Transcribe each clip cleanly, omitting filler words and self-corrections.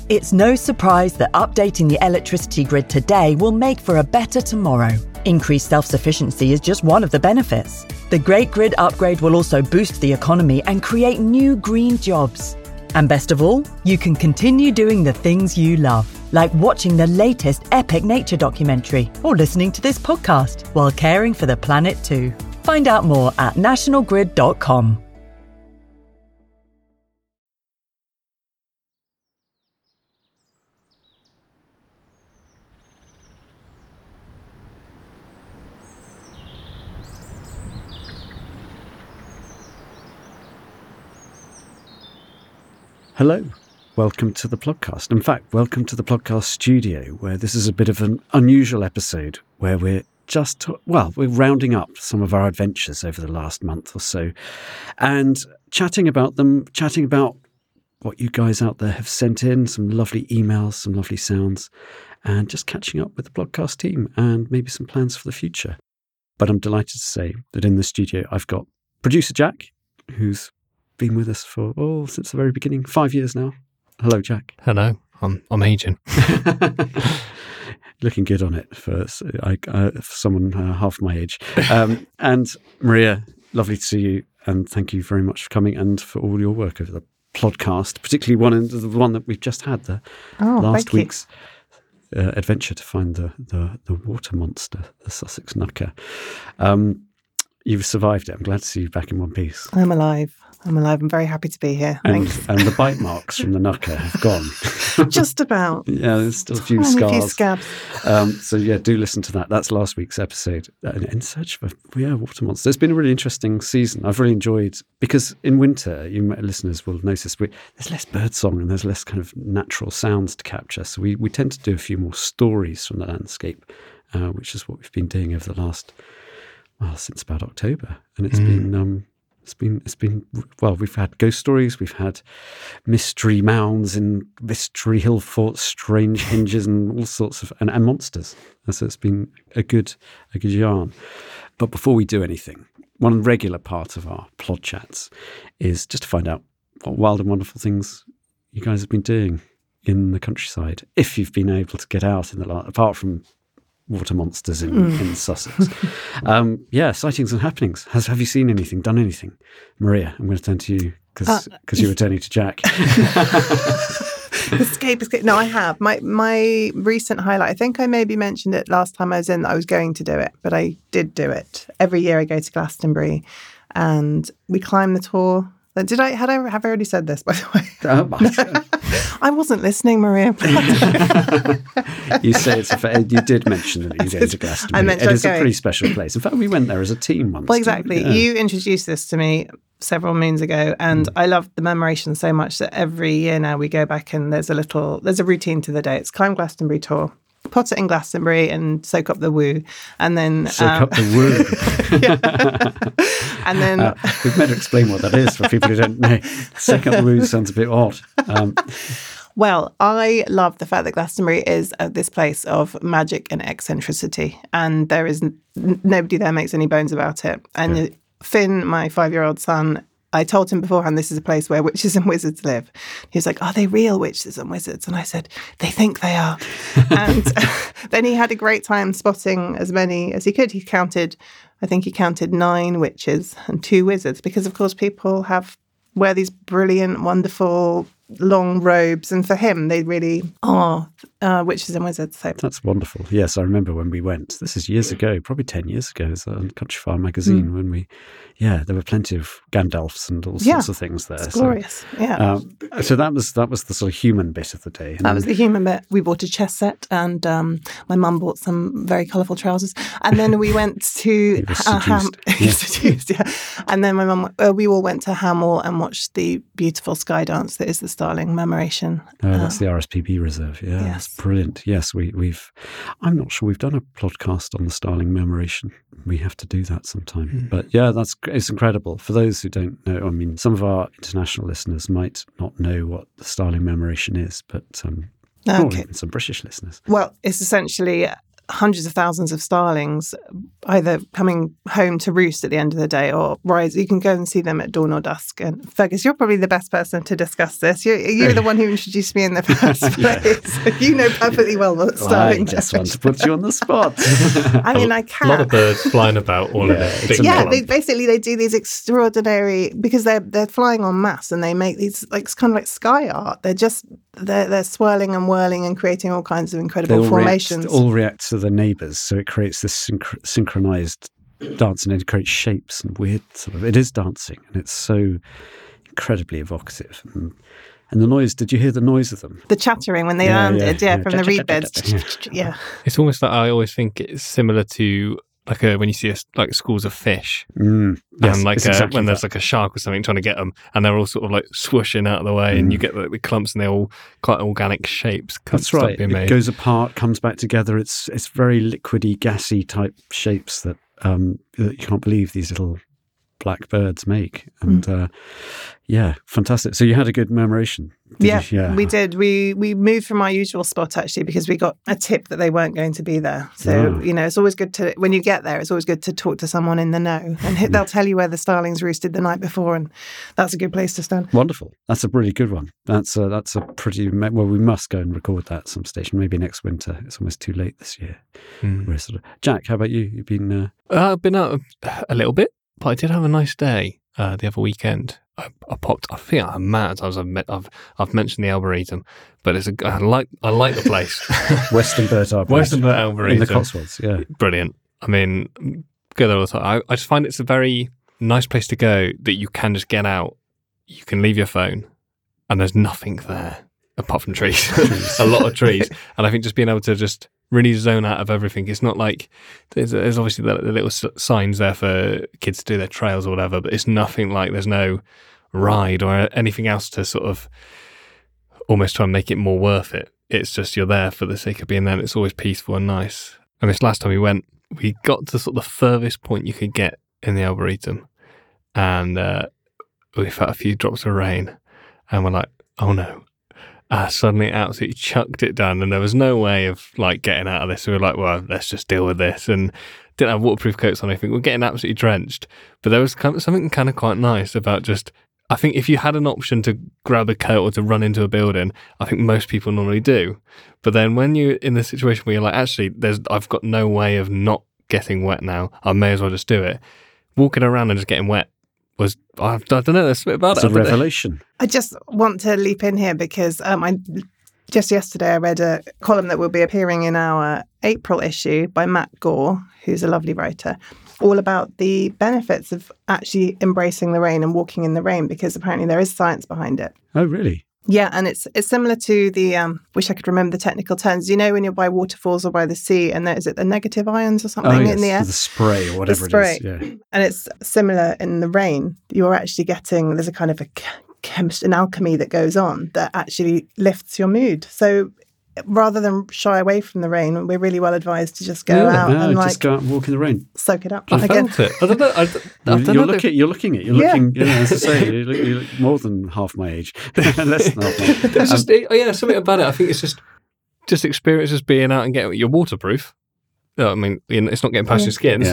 It's no surprise that updating the electricity grid today will make for a better tomorrow. Increased self-sufficiency is just one of the benefits. The Great Grid Upgrade will also boost the economy and create new green jobs. And best of all, you can continue doing the things you love, like watching the latest epic nature documentary or listening to this podcast while caring for the planet too. Find out more at nationalgrid.com. Hello, welcome to the podcast. In fact, welcome to the podcast studio, where this is a bit of an unusual episode where we're we're rounding up some of our adventures over the last month or so and chatting about them, chatting about what you guys out there have sent in, some lovely emails, some lovely sounds, and just catching up with the podcast team and maybe some plans for the future. But I'm delighted to say that in the studio, I've got producer Jack, who's been with us for since the very beginning, 5 years now. Hello, Jack. Hello, I'm aging. Looking good on it for someone half my age. And Maria, lovely to see you, and thank you very much for coming and for all your work over the podcast, particularly the one that we've just had, last week's adventure to find the water monster, the Sussex Knucker. You've survived it. I'm glad to see you back in one piece. I'm alive. I'm very happy to be here. Thanks. And the bite marks from the Knucker have gone. Just about. Yeah, there's still a few scars. A few scabs. So yeah, do listen to that. That's last week's episode. In search for water monsters. It's been a really interesting season. I've really enjoyed, because in winter, you listeners will notice there's less birdsong and there's less kind of natural sounds to capture. So we tend to do a few more stories from the landscape, which is what we've been doing over the last since about October, and it's been we've had ghost stories, we've had mystery mounds and mystery hill forts, strange hinges, and all sorts of and monsters. And so it's been a good yarn. But before we do anything, one regular part of our plod chats is just to find out what wild and wonderful things you guys have been doing in the countryside, if you've been able to get out apart from water monsters in Sussex. Sightings and happenings. Have you seen anything, done anything? Maria, I'm going to turn to you because you were turning to Jack. Escape. No, I have. My recent highlight, I think I maybe mentioned it last time I was in, that I was going to do it, but I did do it. Every year I go to Glastonbury and we climb the Tor. Have I already said this, by the way? I wasn't listening, Maria. You say you did mention that you go to Glastonbury. It is a pretty special place. In fact, we went there as a team once. Well, exactly. You introduced this to me several moons ago, and I love the commemoration so much that every year now we go back and there's a routine to the day. It's climb Glastonbury Tor, pot it in Glastonbury and soak up the woo, and then soak up the woo. And then we've better explain what that is for people who don't know. Soak up the woo sounds a bit odd. Well, I love the fact that Glastonbury is this place of magic and eccentricity, and there is nobody there makes any bones about it. And Finn, my 5-year-old son, I told him beforehand, this is a place where witches and wizards live. He was like, are they real witches and wizards? And I said, they think they are. And then he had a great time spotting as many as he could. He counted 9 witches and 2 wizards, because, of course, people wear these brilliant, wonderful, long robes. And for him, they really are witches and wizards. So. That's wonderful. Yes, I remember when we went. This is years ago, probably 10 years ago, it was on Country Farm magazine when there were plenty of Gandalfs and all sorts of things there. It's glorious. So that was the sort of human bit of the day. That was the human bit. We bought a chess set, and my mum bought some very colourful trousers. And then we went to seduced, yeah. And then my mum, we all went to Hamel and watched the beautiful sky dance that is the Starling Memmeration. That's the RSPB Reserve. Yeah, yes. That's brilliant. Yes, we've. I'm not sure we've done a podcast on the Starling Memmeration. We have to do that sometime. But yeah, it's incredible. For those who don't know, I mean, some of our international listeners might not know what the Starling Memmeration is, but even some British listeners. Well, it's essentially hundreds of thousands of starlings either coming home to roost at the end of the day or rise. You can go and see them at dawn or dusk. And Fergus, you're probably the best person to discuss this. You're the one who introduced me in the first place. You know perfectly well what starlings are. I just want to put you on the spot. I mean, I can't. A lot of birds flying about all of it. Yeah, they do these extraordinary, because they're flying en masse and they make these like kind of like sky art. They're swirling and whirling and creating all kinds of incredible formations. All react to the neighbours, so it creates this synchronized dance, and it creates shapes and weird sort of. It is dancing, and it's so incredibly evocative. And the noise, did you hear the noise of them? The chattering when they landed, from the reed beds. Yeah. It's almost like, I always think it's similar to like when you see like schools of fish, yes, and like exactly when there's like a shark or something trying to get them, and they're all sort of like swooshing out of the way, and you get the clumps, and they're all quite organic shapes. That's right. It goes apart, comes back together. It's very liquidy, gassy type shapes that you can't believe these little black birds make. And fantastic. So you had a good commemoration. We did. We moved from our usual spot actually because we got a tip that they weren't going to be there. So, it's always good to, when you get there, it's always good to talk to someone in the know, and they'll tell you where the starlings roosted the night before, and that's a good place to stand. Wonderful. That's a really good one. That's a pretty, well, we must go and record that at some station, maybe next winter. It's almost too late this year. We're Jack, how about you? You've been... I've been out a little bit, but I did have a nice day the other weekend. I popped. I think I'm mad. I've mentioned the Arboretum, but I like the place. Western Burt Arboretum. Western Burt Arboretum in the Cotswolds. Yeah, brilliant. I mean, go there all the time. I just find it's a very nice place to go that you can just get out. You can leave your phone, and there's nothing there apart from trees. A lot of trees, and I think just being able to just really zone out of everything. It's not like there's obviously the little signs there for kids to do their trails or whatever, but it's nothing like, there's no ride or anything else to sort of almost try and make it more worth it. It's just you're there for the sake of being there, and it's always peaceful and nice. And this last time we went, we got to sort of the furthest point you could get in the Arboretum, and we felt a few drops of rain, and we're like, oh no. Suddenly it absolutely chucked it down, and there was no way of like getting out of this. So we were like, well, let's just deal with this, and didn't have waterproof coats on anything. We're getting absolutely drenched, but there was something kind of quite nice about just, I think if you had an option to grab a coat or to run into a building, I think most people normally do. But then when you're in the situation where you're like, actually, I've got no way of not getting wet now, I may as well just do it. Walking around and just getting wet was, I don't know, there's a bit about it. It's a revelation. I just want to leap in here because just yesterday I read a column that will be appearing in our April issue by Matt Gore, who's a lovely writer, all about the benefits of actually embracing the rain and walking in the rain, because apparently there is science behind it. Oh, really? Yeah, and it's similar to the, wish I could remember the technical terms, you know, when you're by waterfalls or by the sea, and is it the negative ions or something in the air? The spray or whatever it is. Yeah. And it's similar in the rain. You're actually getting, there's a kind of an alchemy that goes on that actually lifts your mood. So rather than shy away from the rain, we're really well advised to just go out and just go out and walk in the rain. Soak it up. I felt it. I don't know. You're looking it. You're looking, as I say, you look more than half my age. Less than half my age. There's just, something about it. I think it's just experiences being out and getting, you're waterproof. I mean, it's not getting past your skin,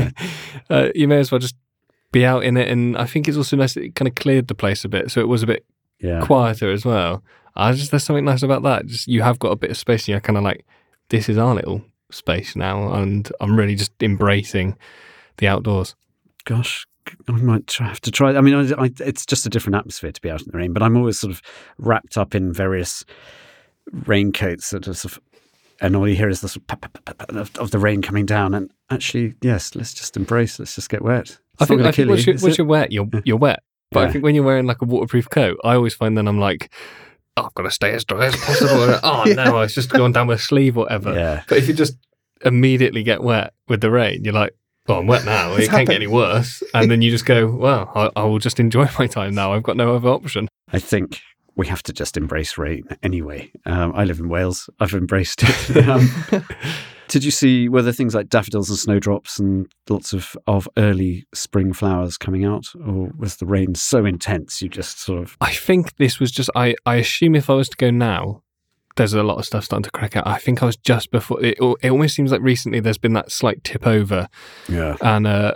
so you may as well just be out in it. And I think it's also nice that it kind of cleared the place a bit, so it was a bit quieter as well. There's something nice about that. Just you have got a bit of space, and you're kind of like, this is our little space now, and I'm really just embracing the outdoors. Gosh, I might have to try. I mean, it's just a different atmosphere to be out in the rain, but I'm always sort of wrapped up in various raincoats that are sort of, and all you hear is the sort of the rain coming down. And actually, yes, let's just embrace. Let's just get wet. I think once you're wet, you're wet. But I think when you're wearing like a waterproof coat, I always find then I'm like, I've got to stay as dry as possible. No, it's just gone down my sleeve or whatever. Yeah. But if you just immediately get wet with the rain, you're like, oh, I'm wet now. It can't get any worse. And then you just go, well, I will just enjoy my time now. I've got no other option. I think we have to just embrace rain anyway. I live in Wales. I've embraced it. Did you see, were there things like daffodils and snowdrops and lots of early spring flowers coming out? Or was the rain so intense you just sort of... I think this was just, I assume if I was to go now, there's a lot of stuff starting to crack out. I think I was just before it almost seems like recently there's been that slight tip over. Yeah. And the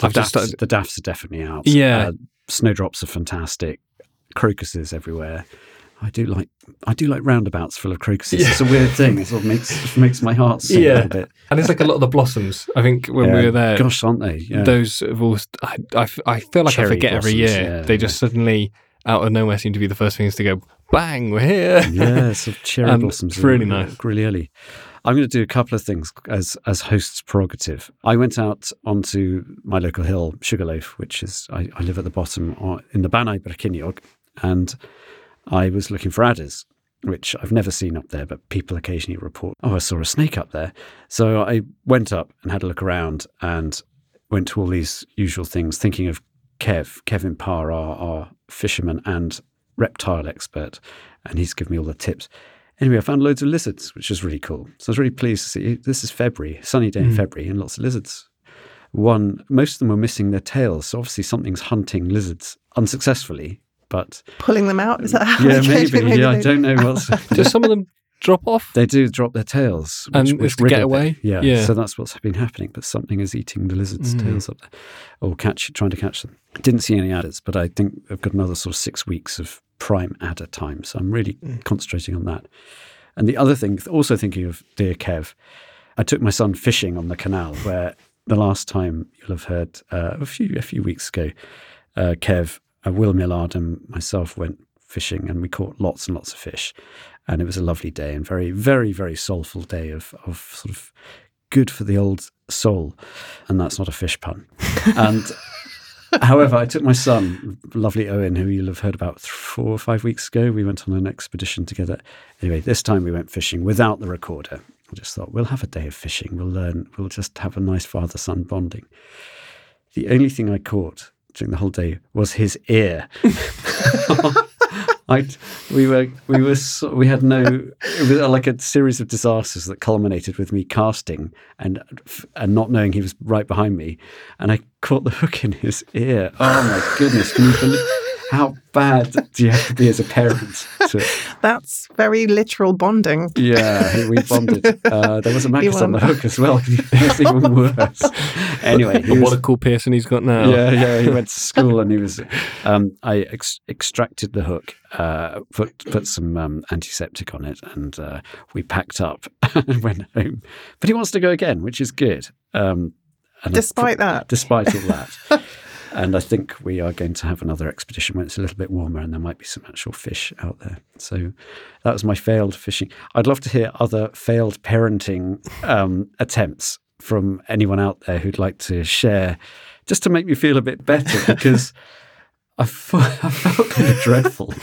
daffs are definitely out. Yeah. Snowdrops are fantastic. Crocuses everywhere. I do like roundabouts full of crocuses. It's a weird thing. It sort of makes my heart sing a little bit. And it's like a lot of the blossoms. I think when we were there, gosh, aren't they? Yeah. Those have all. I feel like Cherry I forget blossoms, every year. They just suddenly out of nowhere seem to be the first things to go. Bang! We're here. Yeah, sort of cherry blossoms. It's really nice. Really early. I'm going to do a couple of things as host's prerogative. I went out onto my local hill, Sugarloaf, which is I live at the bottom in the Banau Brycheiniog, and I was looking for adders, which I've never seen up there, but people occasionally report, I saw a snake up there. So I went up and had a look around and went to all these usual things, thinking of Kevin Parr, our fisherman and reptile expert, and he's given me all the tips. Anyway, I found loads of lizards, which was really cool. So I was really pleased to see, this is February, sunny day in February, and lots of lizards. Most of them were missing their tails, so obviously something's hunting lizards unsuccessfully. But pulling them out? Is that how maybe. I don't know what's. Do some of them drop off? They do drop their tails, which to get away. Yeah, so that's what's been happening. But something is eating the lizards' tails up there, or trying to catch them. Didn't see any adders, but I think I've got another sort of 6 weeks of prime adder time, so I'm really concentrating on that. And the other thing, also thinking of dear Kev, I took my son fishing on the canal, where the last time you'll have heard a few weeks ago, Kev. Will Millard and myself went fishing, and we caught lots and lots of fish, and it was a lovely day and very, very, very soulful day of sort of good for the old soul, and that's not a fish pun. And however, I took my son, lovely Owen, who you'll have heard about 4 or 5 weeks ago. We went on an expedition together. Anyway, this time we went fishing without the recorder. I just thought, we'll have a day of fishing. We'll learn. We'll just have a nice father-son bonding. The only thing I caught during the whole day was his ear. We had it was like a series of disasters that culminated with me casting and not knowing he was right behind me, and I caught the hook in his ear. Oh my goodness, can you believe how bad do you have to be as a parent? That's very literal bonding. Yeah, we bonded. There was a Macus on the hook as well. It's even worse. Anyway, what a cool piercing he's got now. Yeah, he went to school and he was. I extracted the hook, put some antiseptic on it, and we packed up and went home. But he wants to go again, which is good. Despite all that. And I think we are going to have another expedition when it's a little bit warmer and there might be some actual fish out there. So that was my failed fishing. I'd love to hear other failed parenting attempts from anyone out there who'd like to share, just to make me feel a bit better, because I felt kind of dreadful.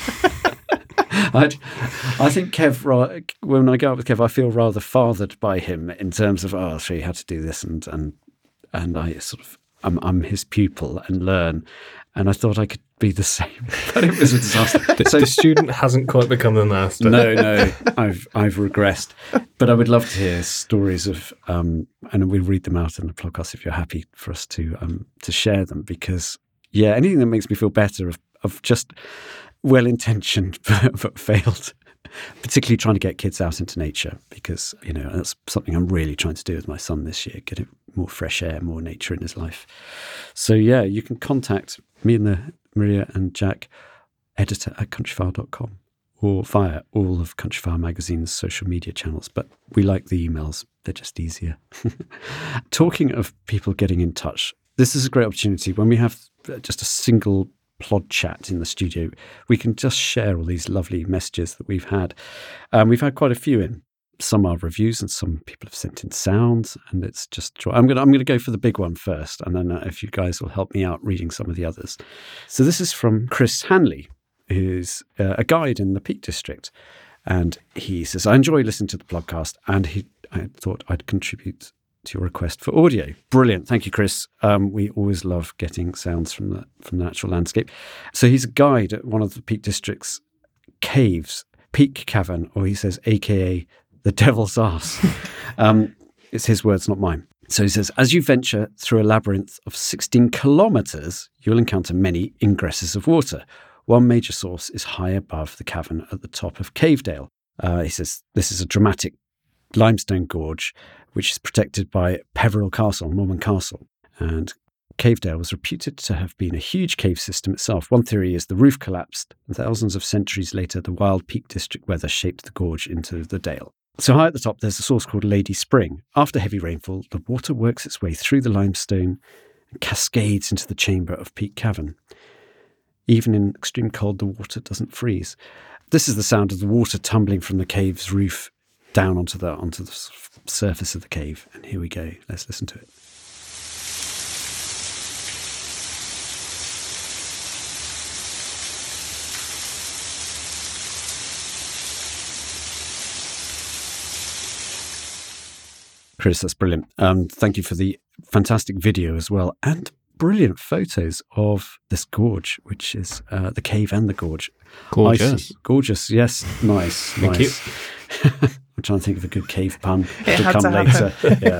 I think Kev, when I go out with Kev, I feel rather fathered by him in terms of, so he had to do this, and I sort of, I'm his pupil and learn, and I thought I could be the same, but it was a disaster. So the student hasn't quite become the master. No, I've regressed. But I would love to hear stories of, and we'll read them out in the podcast if you're happy for us to share them, because anything that makes me feel better of just well-intentioned but failed. Particularly trying to get kids out into nature, because that's something I'm really trying to do with my son this year, get him more fresh air, more nature in his life. So you can contact me and Maria and Jack, editor@countryfile.com, or via all of Countryfile magazine's social media channels. But we like the emails, they're just easier. Talking of people getting in touch, this is a great opportunity when we have just a single plod chat in the studio. We can just share all these lovely messages that we've had. We've had quite a few in. Some are reviews, and some people have sent in sounds, and it's just joy. I'm gonna go for the big one first, and then if you guys will help me out reading some of the others. So this is from Chris Hanley, who's a guide in the Peak District, and he says, "I enjoy listening to the podcast, and I thought I'd contribute to your request for audio." Brilliant. Thank you, Chris. We always love getting sounds from the natural landscape. So he's a guide at one of the Peak District's caves, Peak Cavern, or he says, AKA the Devil's Arse. It's his words, not mine. So he says, as you venture through a labyrinth of 16 kilometres, you'll encounter many ingresses of water. One major source is high above the cavern at the top of Cavedale. He says, this is a dramatic limestone gorge, which is protected by Peveril Castle, Norman Castle. And Cavedale was reputed to have been a huge cave system itself. One theory is the roof collapsed, and thousands of centuries later, the wild Peak District weather shaped the gorge into the dale. So high at the top, there's a source called Lady Spring. After heavy rainfall, the water works its way through the limestone and cascades into the chamber of Peak Cavern. Even in extreme cold, the water doesn't freeze. This is the sound of the water tumbling from the cave's roof down onto the surface of the cave. And here we go. Let's listen to it. Chris, that's brilliant. Thank you for the fantastic video as well, and brilliant photos of this gorge, which is the cave and the gorge. Gorgeous. Gorgeous, yes. Nice. Thank you. I'm trying to think of a good cave pun to come later.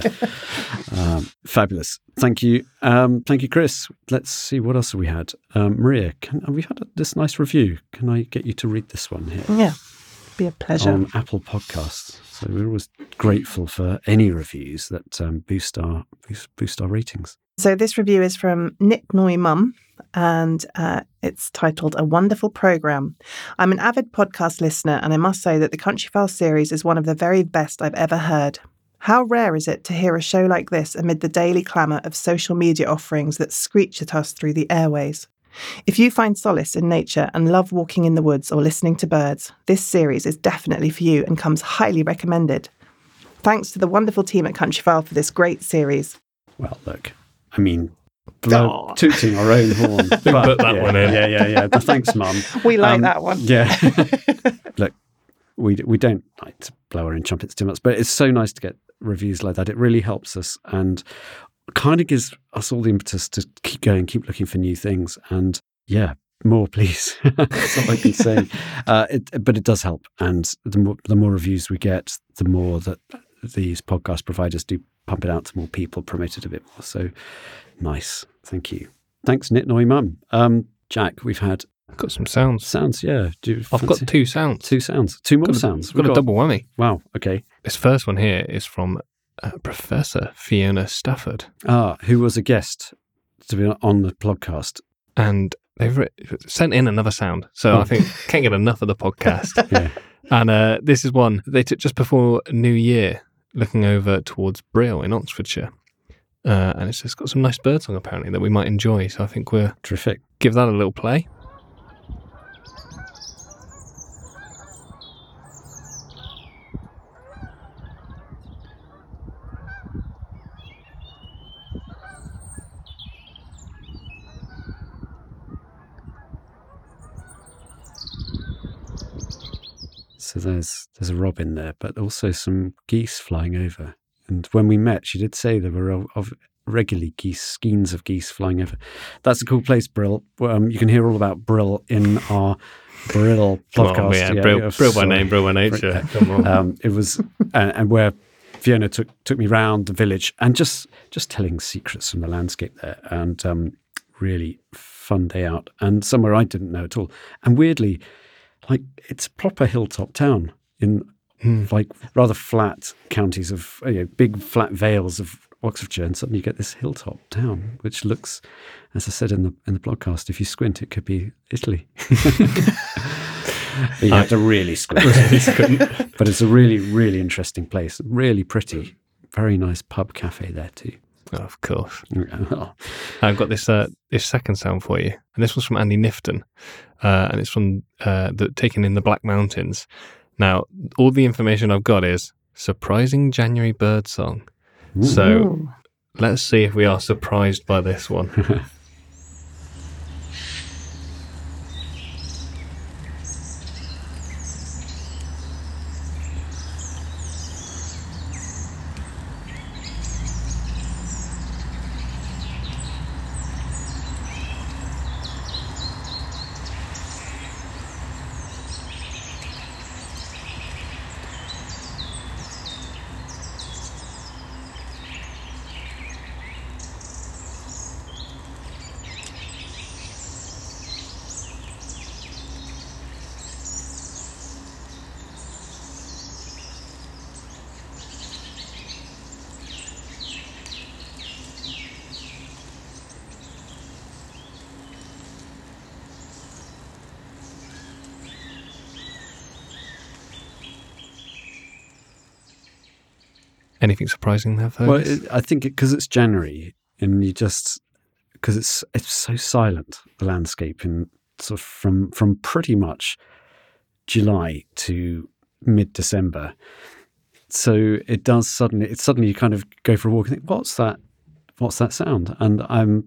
Yeah. Fabulous. Thank you. Thank you, Chris. Let's see, what else have we had? Maria, we've had this nice review. Can I get you to read this one here? Yeah, be a pleasure. On Apple Podcasts. So we're always grateful for any reviews that boost our ratings. So this review is from Nick Noy Mum, and it's titled A Wonderful Programme. I'm an avid podcast listener, and I must say that the Countryfile series is one of the very best I've ever heard. How rare is it to hear a show like this amid the daily clamour of social media offerings that screech at us through the airways? If you find solace in nature and love walking in the woods or listening to birds, this series is definitely for you and comes highly recommended. Thanks to the wonderful team at Countryfile for this great series. Well, look, I mean, tooting our own horn. Put that one in. Yeah. Thanks, Mum. We like that one. Yeah. Look, we don't like to blow our own trumpets too much, but it's so nice to get reviews like that. It really helps us and kind of gives us all the impetus to keep going, keep looking for new things. And yeah, more, please. That's all I can say. But it does help. And the more reviews we get, the more that these podcast providers do pump it out to more people, promote it a bit more. So nice. Thank you. Thanks, Nick Noy Mum. Jack, we've had... I've got some sounds. Sounds, yeah. I've got two sounds. Two more sounds. We've got a double whammy. Wow, okay. This first one here is from Professor Fiona Stafford. Who was a guest to be on the podcast. And they've sent in another sound. So I think can't get enough of the podcast. Yeah. And this is one they took just before New Year, looking over towards Brill in Oxfordshire. And it's just got some nice birdsong apparently that we might enjoy. So I think we're terrific. Give that a little play. So there's a robin there, but also some geese flying over. And when we met, she did say there were regularly skeins of geese flying over. That's a cool place, Brill. You can hear all about Brill in our Brill podcast. Brill by name, Brill by nature. Come on. It was, and where Fiona took me round the village and just telling secrets from the landscape there, and really fun day out, and somewhere I didn't know at all. And weirdly, like, it's a proper hilltop town in like rather flat counties of big flat vales of Oxfordshire, and suddenly you get this hilltop town, which looks, as I said in the podcast, if you squint, it could be Italy. You have to really squint. But it's a really, really interesting place. Really pretty. Very nice pub cafe there too. Oh, of course. I've got this second sound for you, and this was from Andy Nifton, and it's from taken in the Black Mountains. Now, all the information I've got is surprising January bird song. Ooh. So let's see if we are surprised by this one. Anything surprising there? Well, I think because it's January and because it's so silent, the landscape in sort of from pretty much July to mid-December. So it does suddenly you kind of go for a walk and think, what's that sound? And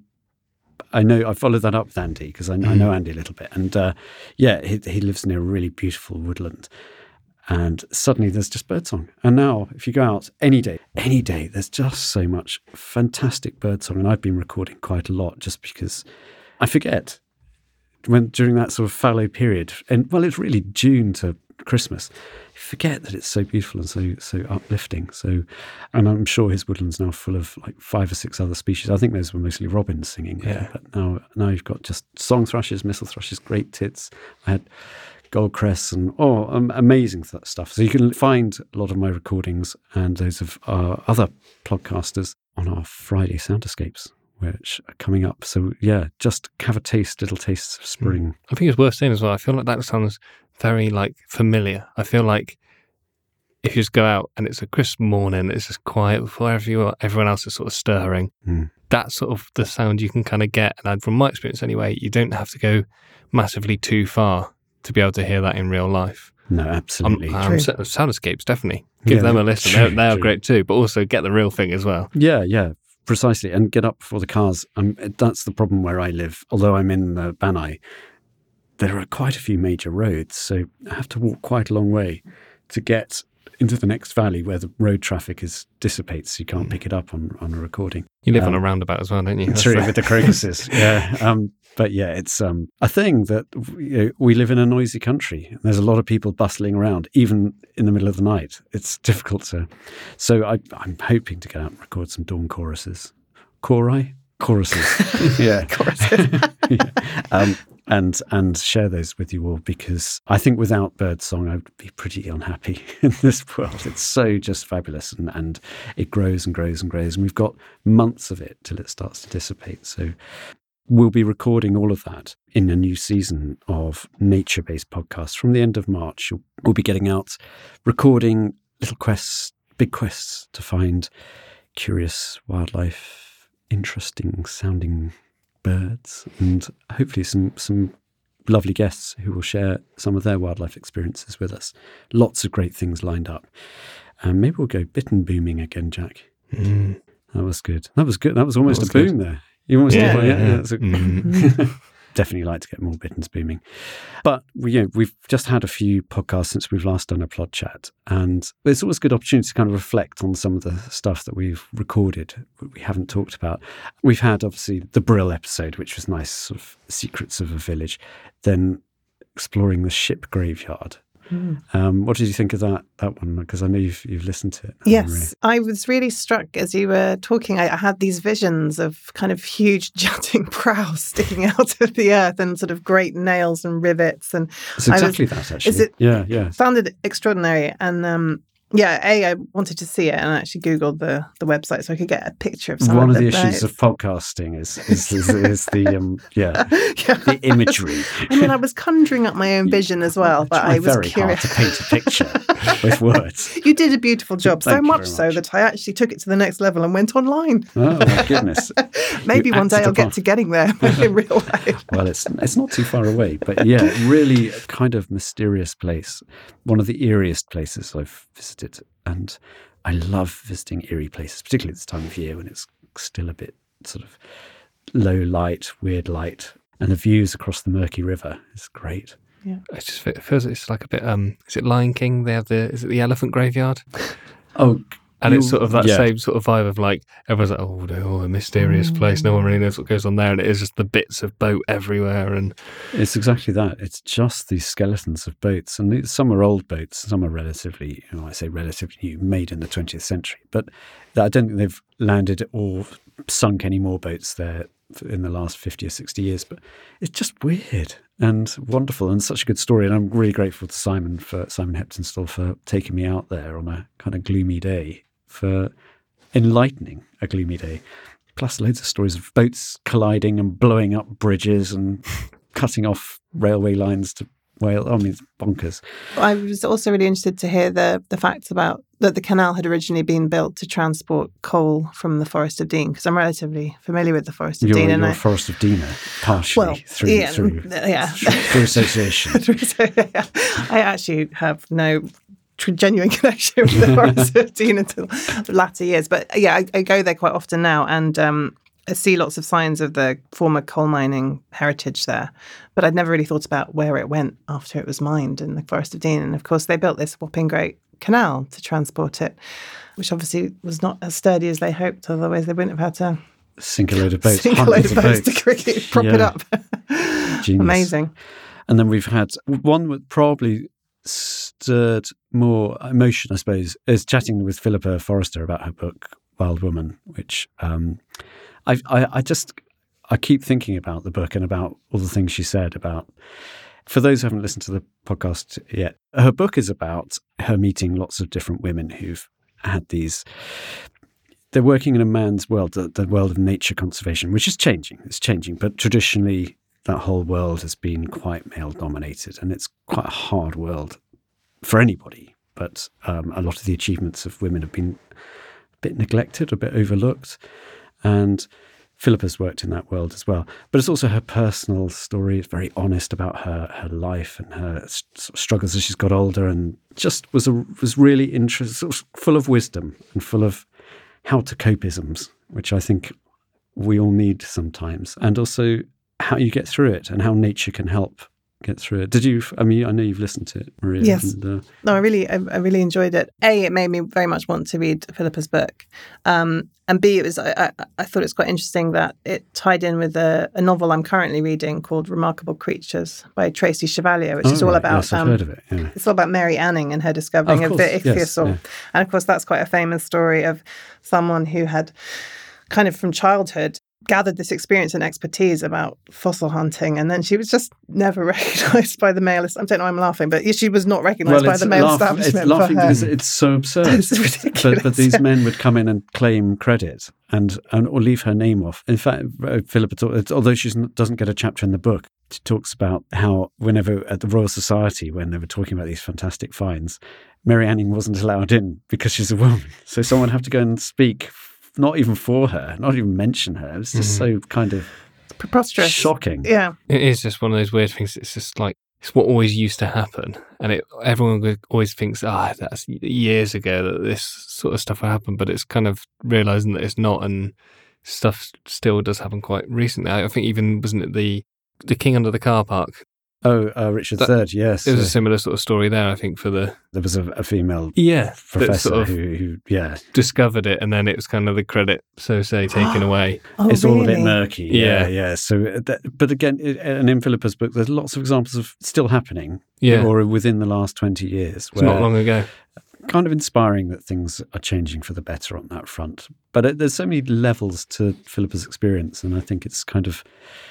I know I followed that up with Andy because I know Andy a little bit, and he lives near a really beautiful woodland, and suddenly there's just birdsong. And now, if you go out any day, there's just so much fantastic birdsong, and I've been recording quite a lot just because I forget during that sort of fallow period, and it's really June to Christmas. You forget that it's so beautiful and so uplifting. So, and I'm sure his woodland's now full of like 5 or 6 other species. I think those were mostly robins singing there, but now you've got just song thrushes, mistle thrushes, great tits. I had goldcrests and amazing stuff. So you can find a lot of my recordings and those of our other podcasters on our Friday Soundscapes, which are coming up. So yeah, just have a little taste of spring. I think it's worth saying as well, I feel like that sounds very like familiar. I feel like if you just go out and it's a crisp morning, it's just quiet before everyone else is sort of stirring. That's sort of the sound you can kind of get. And from my experience anyway, you don't have to go massively too far to be able to hear that in real life. No, absolutely. Soundscapes, definitely. Give them a listen. They are great too, but also get the real thing as well. Yeah, precisely. And get up before the cars. That's the problem where I live. Although I'm in Banai, there are quite a few major roads, so I have to walk quite a long way to get into the next valley where the road traffic dissipates. You can't pick it up on a recording. You live on a roundabout as well, don't you? True, with the crocuses. Yeah. But yeah, it's a thing that we live in a noisy country. There's a lot of people bustling around, even in the middle of the night. It's difficult to... So I'm hoping to get out and record some dawn choruses. Choruses. Yeah. Choruses. Yeah. And share those with you all, because I think without birdsong, I would be pretty unhappy in this world. It's so just fabulous, and it grows and grows and grows. And we've got months of it till it starts to dissipate. So we'll be recording all of that in a new season of nature-based podcasts. From the end of March, we'll be getting out, recording little quests, big quests to find curious wildlife, interesting sounding birds, and hopefully some lovely guests who will share some of their wildlife experiences with us. Lots of great things lined up. Maybe we'll go bitten booming again, Jack. That was good. That was almost a boom there. You almost definitely like to get more bittens booming. But we've just had a few podcasts since we've last done a Plod Chat, and it's always a good opportunity to kind of reflect on some of the stuff that we've recorded we haven't talked about. We've had obviously the Brill episode, which was nice, sort of secrets of a village, then exploring the ship graveyard. What did you think of that one? Because I know you've listened to it. Yes, I was really struck as you were talking. I had these visions of kind of huge jutting prows sticking out of the earth and sort of great nails and rivets. And it's exactly that, actually. Yeah. Sounded extraordinary. And I wanted to see it, and I actually Googled the website so I could get a picture of some One of the issues boats. Of podcasting is the imagery. I mean, I was conjuring up my own vision as well, but I was very curious. Hard to paint a picture with words. You did a beautiful job, Thank so you much very so much. that I actually took it to the next level and went online. Oh my goodness! Maybe one day I'll get to getting there in real life. Well, it's not too far away, but yeah, really kind of mysterious place. One of the eeriest places I've visited, and I love visiting eerie places, particularly this time of year when it's still a bit sort of low light, weird light, and the views across the murky river is great. Yeah, It feels it's like a bit. Is it Lion King? Is it the elephant graveyard? Oh. And it's sort of that same sort of vibe of like, everyone's like, a mysterious place. No one really knows what goes on there. And it is just the bits of boat everywhere. And it's exactly that. It's just these skeletons of boats. And some are old boats, some are relatively, I say relatively new, made in the 20th century. But I don't think they've landed or sunk any more boats there in the last 50 or 60 years. But it's just weird and wonderful, and such a good story. And I'm really grateful to Simon Heptonstall for taking me out there on a kind of gloomy day, for enlightening a gloomy day. Plus loads of stories of boats colliding and blowing up bridges and cutting off railway lines to Wales. I mean, it's bonkers. I was also really interested to hear the facts about that the canal had originally been built to transport coal from the Forest of Dean, because I'm relatively familiar with the Forest of Dean. You're a Forest of Deaner, partially through association. I actually have no genuine connection with the Forest of Dean until the latter years. But yeah, I go there quite often now, and I see lots of signs of the former coal mining heritage there. But I'd never really thought about where it went after it was mined in the Forest of Dean. And of course, they built this whopping great canal to transport it, which obviously was not as sturdy as they hoped. Otherwise, they wouldn't have had to sink a load of boats, to prop it up. Amazing. And then we've had one that probably stirred more emotion, I suppose, is chatting with Philippa Forrester about her book Wild Woman, which I keep thinking about the book and about all the things she said about. For those who haven't listened to the podcast yet, her book is about her meeting lots of different women who've had these. They're working in a man's world, the world of nature conservation, which is changing. It's changing, but traditionally that whole world has been quite male-dominated, and it's quite a hard world for anybody. But a lot of the achievements of women have been a bit neglected, a bit overlooked, and Philippa's worked in that world as well. But it's also her personal story. It's very honest about her life and her struggles as she's got older, and just was really interesting, full of wisdom and full of how to cope-isms, which I think we all need sometimes, and also how you get through it and how nature can help get through it. Did you? I mean, I know you've listened to it, Maria. Yes. And, no, I really enjoyed it. A, it made me very much want to read Philippa's book, and B, it was I thought it was quite interesting that it tied in with a novel I'm currently reading called Remarkable Creatures by Tracy Chevalier, which is all about. Yes, I've heard of it. Yeah. It's all about Mary Anning and her discovering of the ichthyosaur, and of course that's quite a famous story of someone who had kind of from childhood gathered this experience and expertise about fossil hunting, and then she was just never recognised by the male. I don't know why I'm laughing, but she was not recognised by the male establishment. It's laughing because it's so absurd. It's ridiculous. But these men would come in and claim credit and or leave her name off. In fact, Philippa, although she doesn't get a chapter in the book, she talks about how whenever at the Royal Society, when they were talking about these fantastic finds, Mary Anning wasn't allowed in because she's a woman. So someone had to go and speak. Not even for her, not even mention her. It was just so kind of preposterous, shocking. Yeah, it is just one of those weird things. It's just like it's what always used to happen, and everyone always thinks, that's years ago that this sort of stuff will happen. But it's kind of realizing that it's not, and stuff still does happen quite recently. I think even wasn't it the King under the car park? Richard III, yes. It was a similar sort of story there, I think, there was a female sort professor of who discovered it, and then it was kind of the credit, so say, taken away. It's really? all a bit murky. Yeah. So, but again, and in Philippa's book, there's lots of examples of still happening, or within the last 20 years. It's not long ago. Kind of inspiring that things are changing for the better on that front. But there's so many levels to Philippa's experience, and I think it's kind of...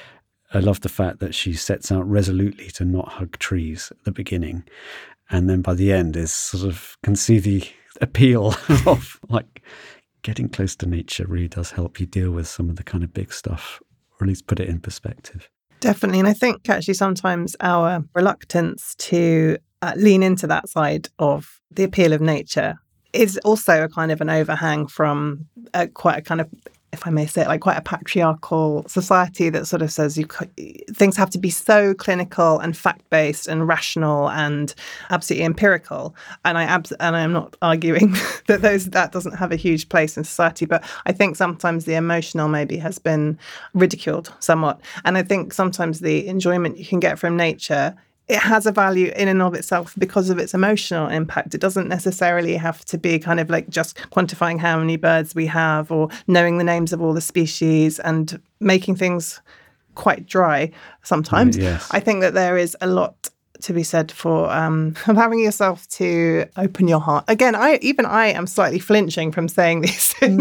I love the fact that she sets out resolutely to not hug trees at the beginning, and then by the end is sort of can see the appeal of like getting close to nature really does help you deal with some of the kind of big stuff, or at least put it in perspective. Definitely. And I think actually sometimes our reluctance to lean into that side of the appeal of nature is also a kind of an overhang from quite a kind of, if I may say it, like quite a patriarchal society that sort of says things have to be so clinical and fact-based and rational and absolutely empirical. And I'm not arguing that doesn't have a huge place in society, but I think sometimes the emotional maybe has been ridiculed somewhat. And I think sometimes the enjoyment you can get from nature, it has a value in and of itself because of its emotional impact. It doesn't necessarily have to be kind of like just quantifying how many birds we have or knowing the names of all the species and making things quite dry sometimes. Yes. I think that there is a lot to be said for allowing yourself to open your heart. Again, I am slightly flinching from saying these things,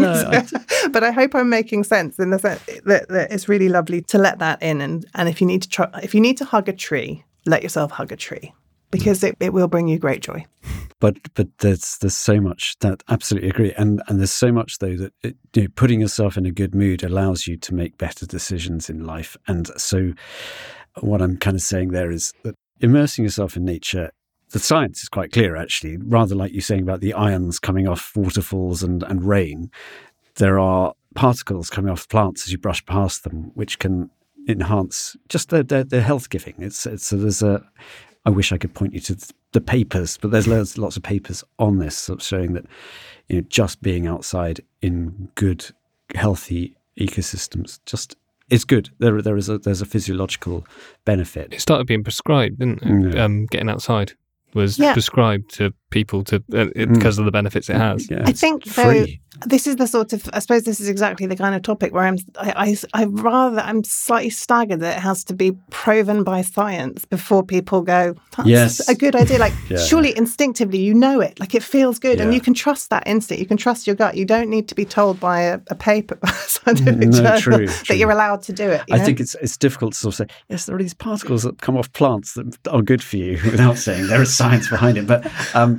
but I hope I'm making sense in the sense that it's really lovely to let that in. And if you need to hug a tree, let yourself hug a tree, because it will bring you great joy. But there's so much that absolutely agree, and there's so much though that putting yourself in a good mood allows you to make better decisions in life. And so, what I'm kind of saying there is that immersing yourself in nature the science is quite clear, actually. Rather like you're saying about the ions coming off waterfalls and rain, there are particles coming off plants as you brush past them, which can enhance just their health giving. So there's I wish I could point you to the papers, but there's lots of papers on this sort of showing that, just being outside in good, healthy ecosystems it's good. There's a physiological benefit. It started being prescribed, didn't it? Yeah. Getting outside was prescribed to people because of the benefits it has. Yeah, I think this is the sort of, I suppose this is exactly the kind of topic where I'm slightly staggered that it has to be proven by science before people go, that's a good idea. Like, surely instinctively you know it, like it feels good, and you can trust that instinct. You can trust your gut. You don't need to be told by a paper, scientific journal that you're allowed to do it. I think it's difficult to sort of say, yes, there are these particles that come off plants that are good for you without saying there is science behind it. But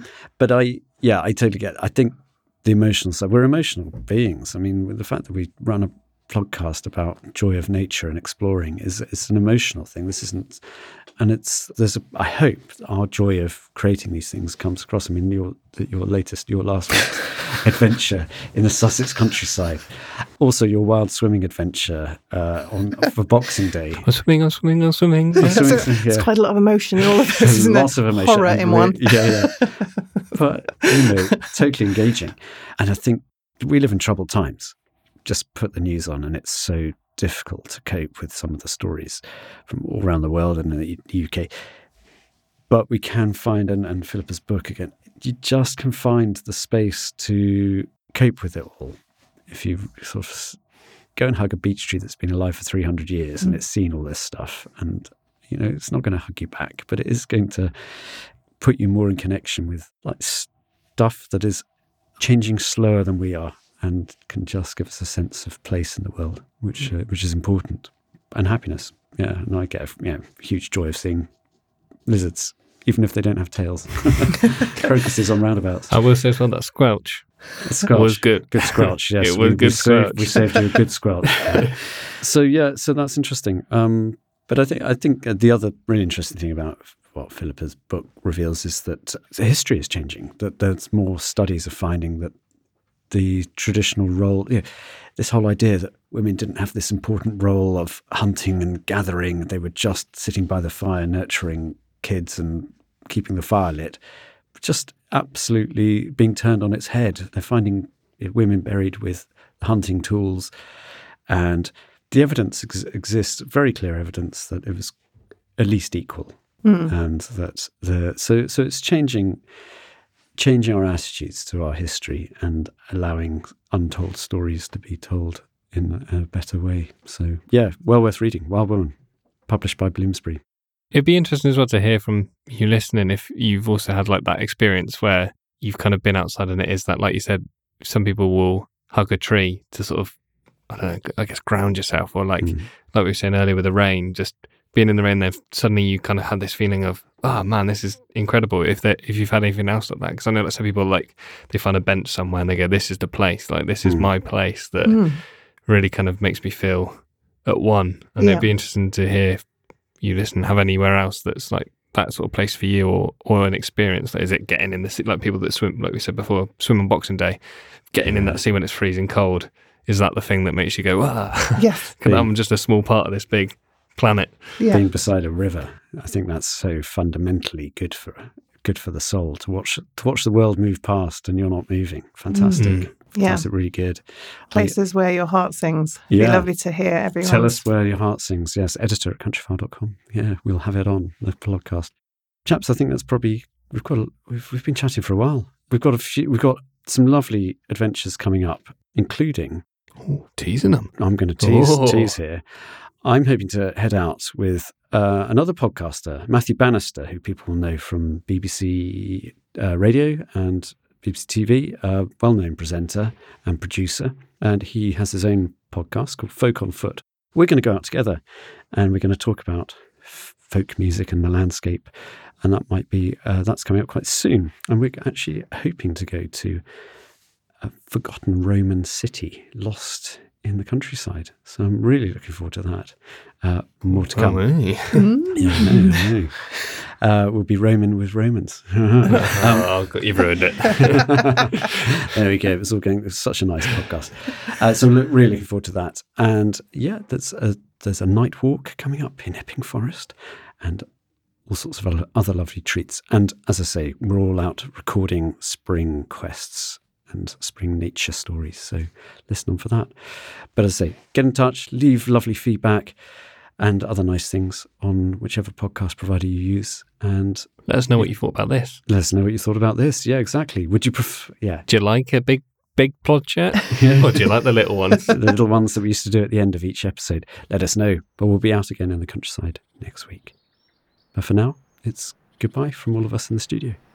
I totally get it. I think the emotional side, we're emotional beings. I mean, with the fact that we run a podcast about joy of nature and exploring it's an emotional thing. This isn't, and I hope our joy of creating these things comes across. I mean, your last adventure in the Sussex countryside, also your wild swimming adventure for Boxing Day. I'm swimming. It's quite a lot of emotion in all of this, isn't lots it? of emotion. Horror in one. Yeah. But, totally engaging. And I think we live in troubled times. Just put the news on and it's so difficult to cope with some of the stories from all around the world and in the UK. But we can find, and Philippa's book again, you just can find the space to cope with it all. If you sort of go and hug a beech tree that's been alive for 300 years and it's seen all this stuff, and, it's not going to hug you back, but it is going to put you more in connection with like stuff that is changing slower than we are and can just give us a sense of place in the world, which is important, and happiness. Yeah, and I get a huge joy of seeing lizards, even if they don't have tails. Crocuses on roundabouts. I will say as well that squelch. Was good. Good squelch, yes. It was good squelch. We saved you a good squelch. So that's interesting. But I think the other really interesting thing about what Philippa's book reveals is that the history is changing, that there's more studies are finding that the traditional role, this whole idea that women didn't have this important role of hunting and gathering, they were just sitting by the fire nurturing kids and keeping the fire lit, just absolutely being turned on its head. They're finding women buried with hunting tools, and the evidence exists, very clear evidence that it was at least equal. And that so it's changing our attitudes to our history and allowing untold stories to be told in a better way. So well worth reading. Wild Woman, published by Bloomsbury. It'd be interesting as well to hear from you listening if you've also had like that experience where you've kind of been outside and it is that, like you said, some people will hug a tree to sort of, I don't know, I guess ground yourself, or like we were saying earlier with the rain, just being in the rain, then suddenly you kind of had this feeling of, oh man, this is incredible. If you've had anything else like that, because I know that some people like they find a bench somewhere and they go, this is the place, like this is my place that really kind of makes me feel at one. And it'd be interesting to hear if you listen, have anywhere else that's like that sort of place for you, or an experience. Like, is it getting in the sea, like people that swim, like we said before, swim on Boxing Day, getting in that sea when it's freezing cold? Is that the thing that makes you go, ah, yes, I'm just a small part of this big planet? Being beside a river, I think that's so fundamentally good for the soul to watch the world move past and you're not moving. Fantastic. That's really good. Places where your heart sings. It'd be lovely to hear everyone. Tell us where your heart sings. Yes, editor at countryfile.com. Yeah, we'll have it on the podcast. Chaps, I think that's probably we've been chatting for a while. We've got some lovely adventures coming up, including teasing them. I'm going to tease here. I'm hoping to head out with another podcaster, Matthew Bannister, who people will know from BBC Radio and BBC TV, a well-known presenter and producer, and he has his own podcast called Folk on Foot. We're going to go out together and we're going to talk about folk music and the landscape, and that might be that's coming up quite soon. And we're actually hoping to go to a forgotten Roman city lost in the countryside. So I'm really looking forward to that. More to come. We'll be roaming with Romans. You've ruined it. There we go. It was such a nice podcast. So really looking forward to that. And yeah, there's a night walk coming up in Epping Forest and all sorts of other lovely treats. And as I say, we're all out recording spring quests and spring nature stories. So listen on for that. But as I say, get in touch, leave lovely feedback and other nice things on whichever podcast provider you use. And let us know what you thought about this. Let us know what you thought about this. Yeah, exactly. Would you prefer? Yeah. Do you like a big plod chat? Or do you like the little ones? The little ones that we used to do at the end of each episode. Let us know. But we'll be out again in the countryside next week. But for now, it's goodbye from all of us in the studio.